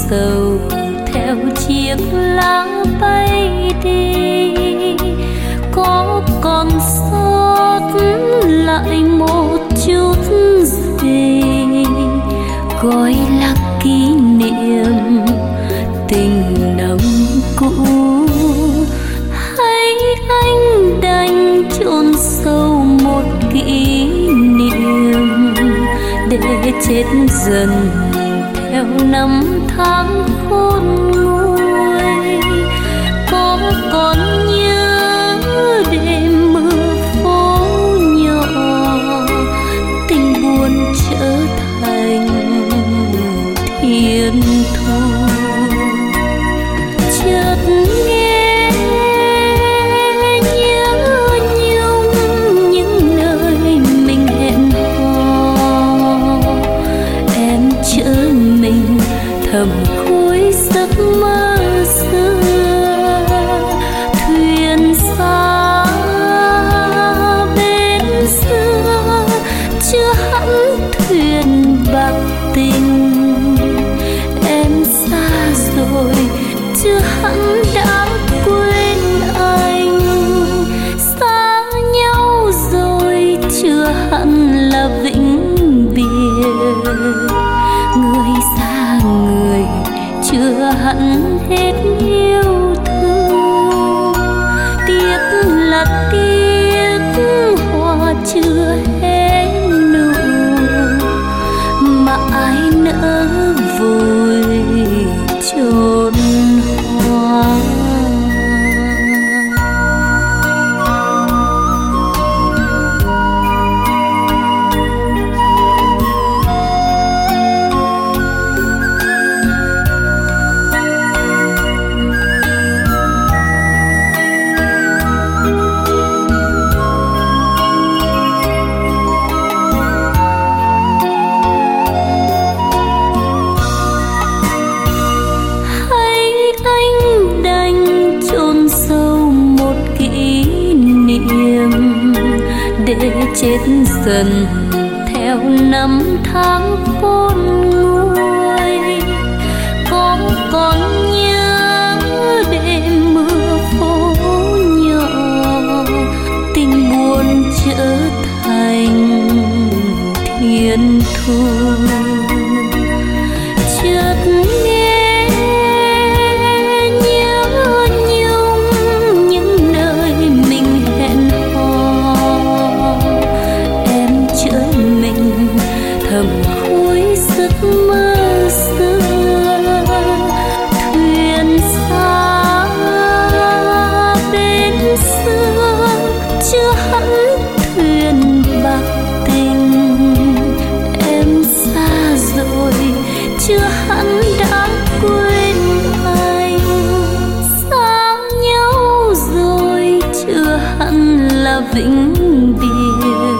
sầu theo chiếc lá bay đi, có còn sót lại một chút gì gọi là kỷ niệm tình năm cũ, hay anh đành chôn sâu một kỷ niệm để chết dần theo năm tháng khôn nguôi. Có còn nhớ đêm mưa phố nhỏ, tình buồn trở thành thiên thu. Chợt nghe nhớ nhung những nơi mình hẹn hò, em chở mình thầm cuối giấc mơ xưa. Thuyền xa bên xưa chưa hẳn thuyền bạc tình, em xa rồi chưa hẳn đã quên anh. Xa nhau rồi chưa hẳn là vĩnh biệt, người xa người chưa hẳn hết yêu thương. Tiếc là tiếc hoa chưa hết nụ, mà ai nỡ vội chôn hoa. Để chết dần theo năm tháng khôn nguôi. Có còn nhớ đêm mưa phố nhỏ, tình buồn trở thành thiên thu. Chợt nghe nhớ nhung những nơi mình hẹn hò, em chở mình thầm cuối giấc mơ xưa. Thuyền xa bên xưa chưa hẳn thuyền bạc tình, em xa rồi chưa hẳn đã quên anh. Xa nhau rồi chưa hẳn là vĩnh biệt,